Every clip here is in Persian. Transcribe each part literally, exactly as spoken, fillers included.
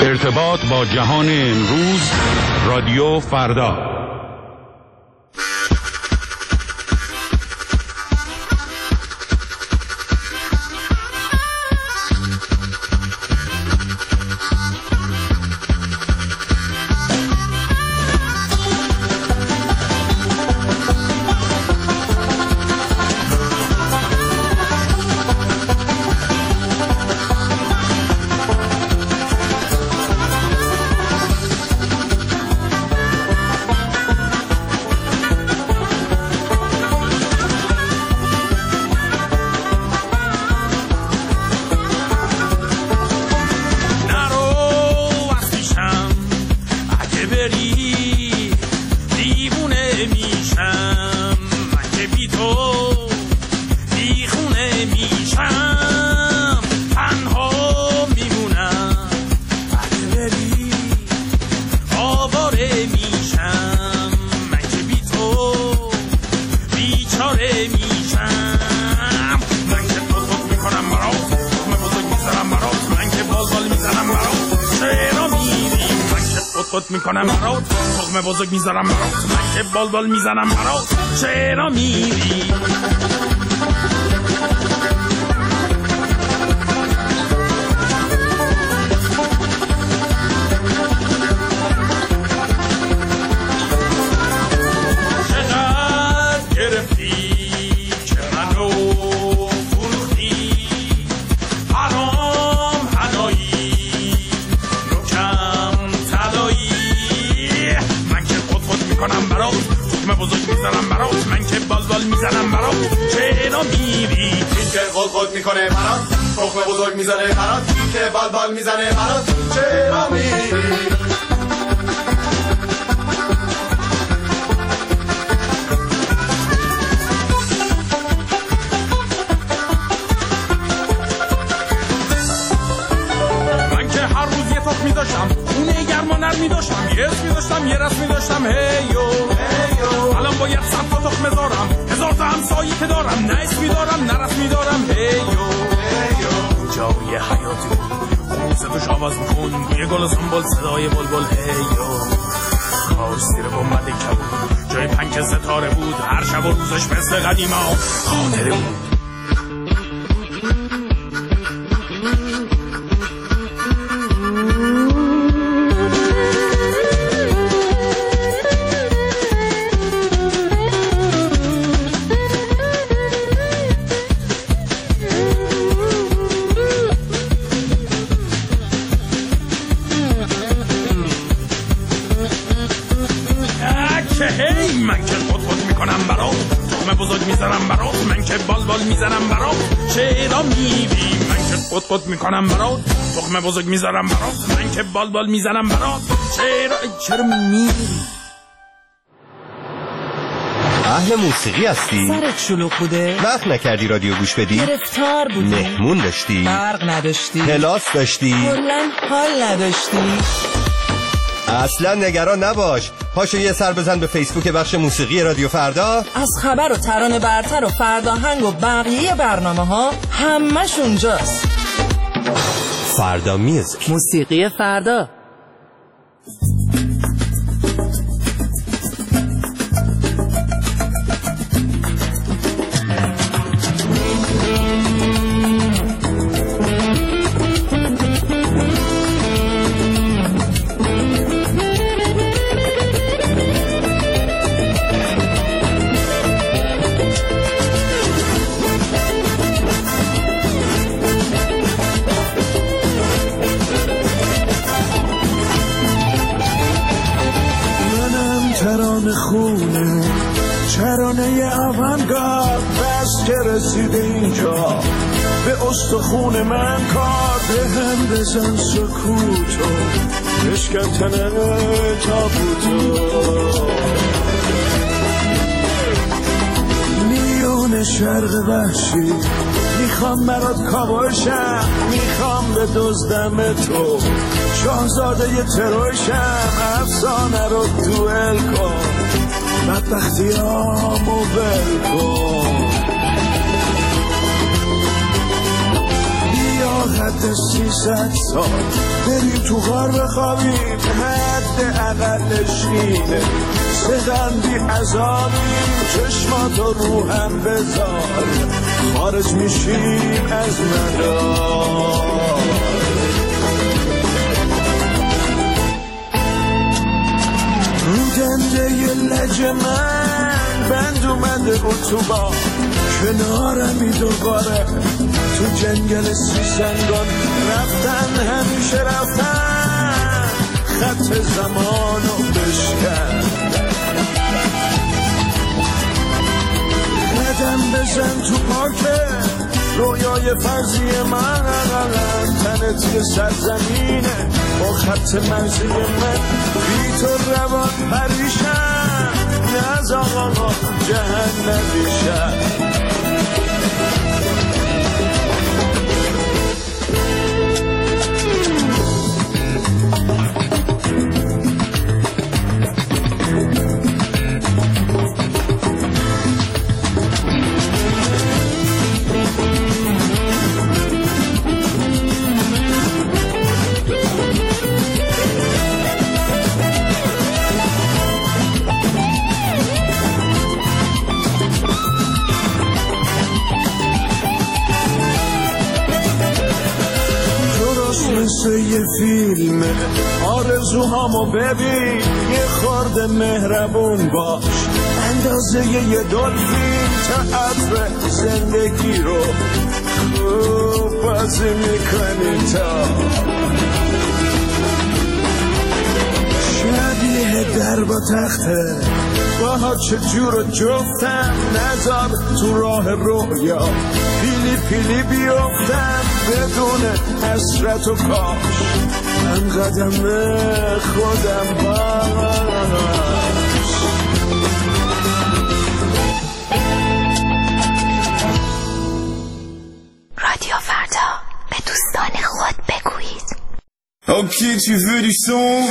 ارتباط با جهان امروز، رادیو فردا. میکنم برات تخم بزرگ میذارم برات، من که بال بال میزنم برات، چرا میری؟ چقدر گرفتی که منو فروختی، حرام حنایی نوکم تلایی، من که خود خود میکنم برات تخم بزرگ میزنم برات، من که بال بال میزنم برات، چرا میری؟ این که خود خود میکنه برات تخم بزرگ میزنه برات، این که بال بال میزنه برات، چرا میری؟ می‌داشتم خونه گرم و نرم می‌داشتم، یه اسم می‌داشتم یه رسم می‌داشتم، هیو هیو الان باید صد تا تخم بذارم، هزار تا همسایی که دارم، نه اسم می‌دارم نه رسم می‌دارم، هیو هیو جای حیاتی خون صداش آواز می‌خون، بوی گل و سنبل صدای بلبل، هیو کاش زیر گنبد کبود جای پنک ستاره بود، هر شب و روزش مثل قدیما خاطره بود. من که خود خود میکنم برات تخم بزرگ میزنم برات، من که بال بال میزنم برات، چرا میری؟ من که خود خود میکنم برات تخم بزرگ میزنم برات، من که بال بال میزنم برات، چرا چرا میری؟ اهل موسیقی هستی؟ سرت شلوغ بوده؟ وقت نکردی رادیو گوش بدی؟ گرفتار بودی؟ مهمون داشتی؟ برق نداشتی؟ کلاس داشتی؟ کلاً حال نداشتی؟ اصلا نگران نباش، پاشو یه سر بزن به فیسبوک بخش موسیقی رادیو فردا. از خبر و ترانه برتر و فرداهنگ و بقیه برنامه ها همش اونجاست. فردا میوزیک، موسیقی فردا. خونه چرانه اوانگارد، بس که رسید اینجا به استخون من کار، به هم بزن سکوتو بشکن تنه تابوتو، میون شرق وحشی میخوام برات کابوشم، میخوام به دزدم تو شاهزاده ی تروشم، افسانه رو دوئل کن بدبختیامو ول کن، بیا حد سیصد سال بریم تو غار بخوابیم، حد اقلش اینه سغندی عذابیم، چشماتو رو هم بذار خارج میشیم از مدار. رو دنده ی لج من بند اومده اتوبان، کنارمی دوباره تو جنگل سیسنگان، رفتن همیشه رفتن خط زمانو بشکن، قدم بزن تو پارک رویای فرضی من، تنت یه سرزمینه با خط مرزی من، بی تو روان پریشم نز آقا جهنمی شد. مثل یه فیلم آرزوهامو ببین، یه خورده مهربون باش اندازه یه دلفین، تئاتر زندگی رو خوب بازی میکنی تا شبیه در با تخته باها چجور جفتم، نذار تو راه رویا پیلی پیلی بیفتم بدون حسرت و کاش من قدم خودم باش. رادیو فردا به دوستان خود بگویید. Ok, tu veux du son?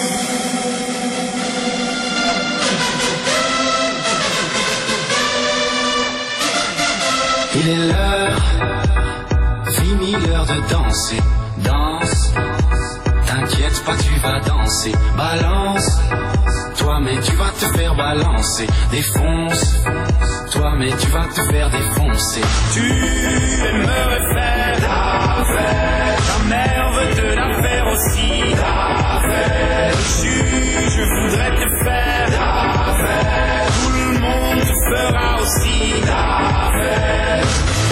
Il est l'heure, fini l'heure de danser. Danse, t'inquiète pas, tu vas danser. Balance, toi mais tu vas te faire balancer. Défonce, toi mais tu vas te faire défoncer. Tu aimerais faire la fête, ta mère veut te la faire aussi. La fête, je, je voudrais te faire la fête, tout le monde te fera aussi la fête.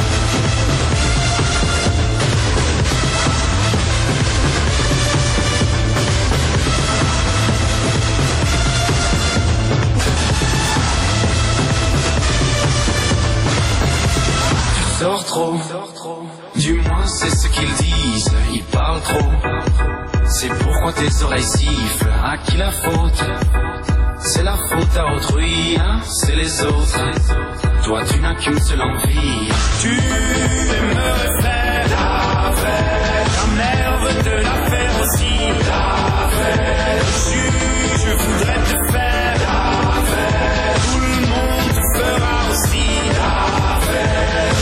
Sors trop, du moins c'est ce qu'ils disent, ils parlent trop. C'est pourquoi tes oreilles sifflent, à qui la faute? C'est la faute à autrui, hein, c'est les autres. Toi tu n'as qu'une seule envie. Tu aimerais faire la fête, ta mère veut te la faire aussi. La fête, je, je voudrais te faire la fête, tout le monde te fera aussi la fête.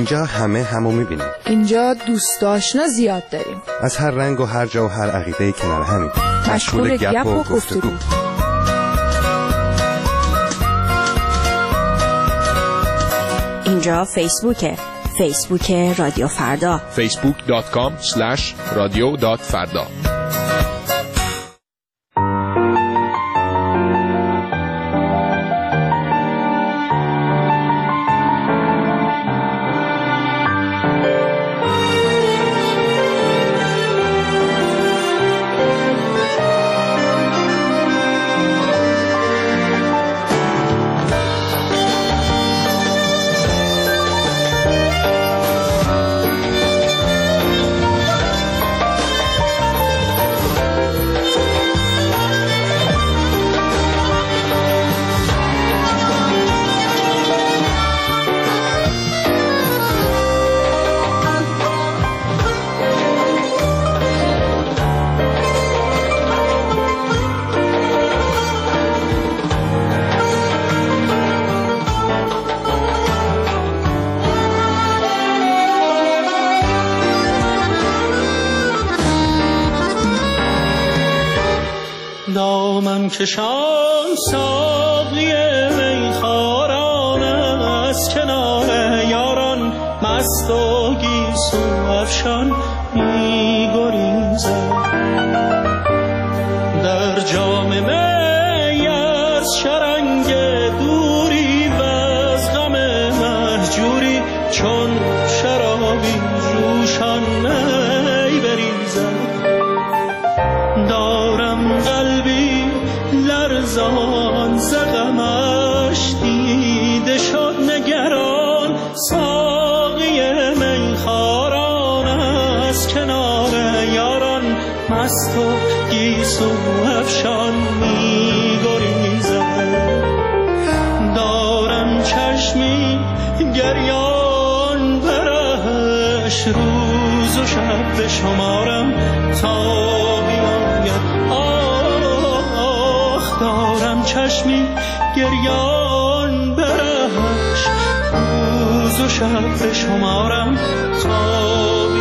اینجا همه همو میبینیم. اینجا دوست آشنا زیاد داریم. از هر رنگ و هر جا و هر عقیده کنار همین. مشغول گپ و گفتگو. اینجا فیسبوکه. فیسبوک رادیو فردا. فیسبوک دات کام اسلش رادیو دات فردا. دامن کشان ساقی میخواران از کنار یاران مست و گیسو افشان میگریزد در جام می از شرنگ دوری و از غم مهجوری چون شرابی جوشان می بریزد دارم قلبی لرزان ز غمش دیده شد نگران ساقی میخواران از کنار یاران مست و گیسو افشان میگریزد دارم چشمی گریان برش روز و شب به شمارم تا دارم چشمی گریان برش روز و شب به شمارم تا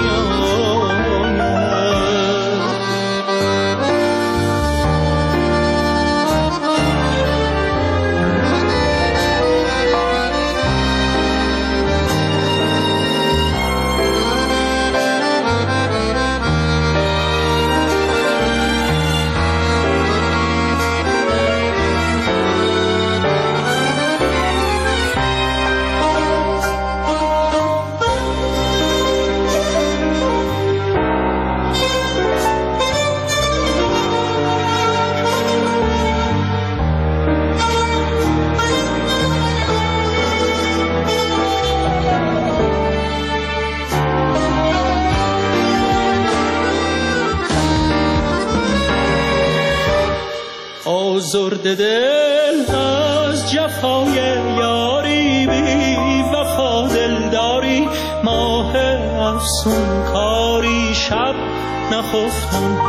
آزرد دل از جفای یاری بی وفا دلداری ماه افسون کاری شب نخفتم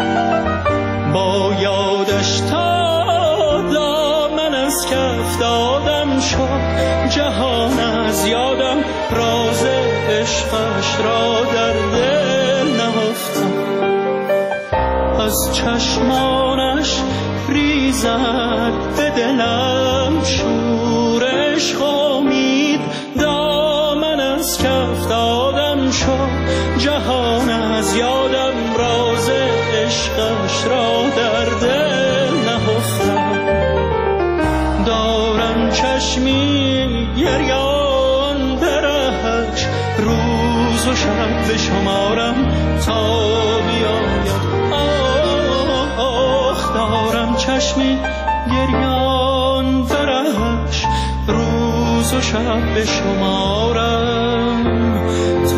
با یادش تا دامن از کف دادم شد جهان از یادم راز عشقش را در دل نهفتم از چشمانش ریزد به دلم شورش خامید دامن از کف دادم شد جهان از یادم راز عشقش را در دل نهفتم دارم چشمی گریان برهش روز و شب به شمارم تا بیاید دارم چشمی گریان برش روز و شب به شمارم